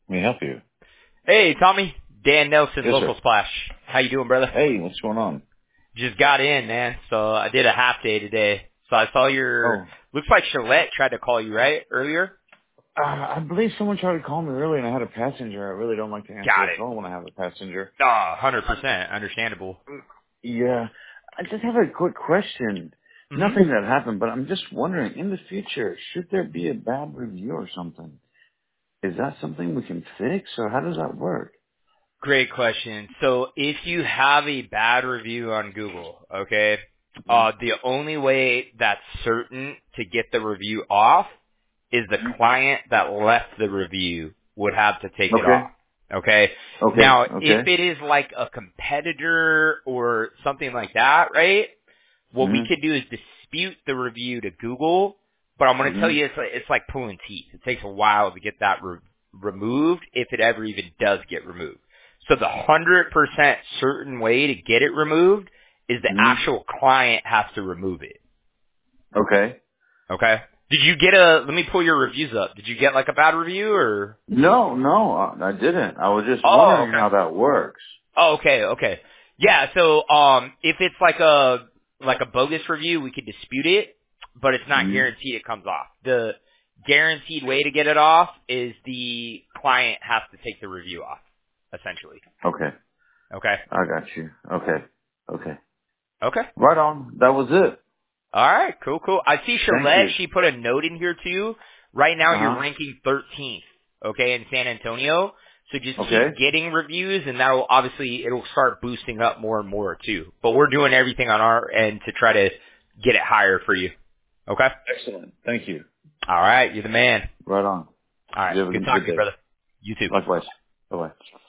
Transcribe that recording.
May I help you? Hey, Tommy. Dan Nelson, Yes, Local sir. Splash. How you doing, brother? Hey, what's going on? Just got in, man. So I did a half day today. So I saw your, Oh, looks like Gillette tried to call you, right? Earlier? I believe someone tried to call me earlier and I had a passenger. I really don't like to answer Got the it. phone when I have a passenger. Oh, 100%. Understandable. Yeah. I just have a quick question. hmm Nothing that happened, but I'm just wondering, in the future, should there be a bad review or something? Is that something we can fix, or how does that work? Great question. So if you have a bad review on Google, okay, Mhm. the only way that's certain to get the review off is the client that left the review would have to take it Okay. off. Okay. Okay. Now, if Okay. it is like a competitor or something like that, right? What we hmm could do is dispute the review to Google, but I'm going to tell hmm you it's like pulling teeth. It takes a while to get that removed if it ever even does get removed. So the 100% certain way to get it removed is the hmm actual client has to remove it. Okay. Okay? Did you get let me pull your reviews up. Did you get like a bad review or? No, no, I didn't. I was just Oh, wondering okay. how that works. Oh, okay, okay. Yeah, so if it's like a bogus review, we could dispute it, but it's not hmm guaranteed it comes off. The guaranteed way to get it off is the client has to take the review off, essentially. Okay. Okay? I got you. Okay. Okay. Okay. Right on. That was it. All right, cool, cool. I see Thank Charlotte, you. she put a note in here too. Right now you're Uh-huh. ranking 13th, okay, in San Antonio. So just keep Okay. getting reviews and that'll obviously, it'll start boosting up more and more too. But we're doing everything on our end to try to get it higher for you. Okay? Excellent. Thank you. All right, you're the man. Right on. All right, You have a good good talking to you, day. brother. You too. Likewise. Bye-bye.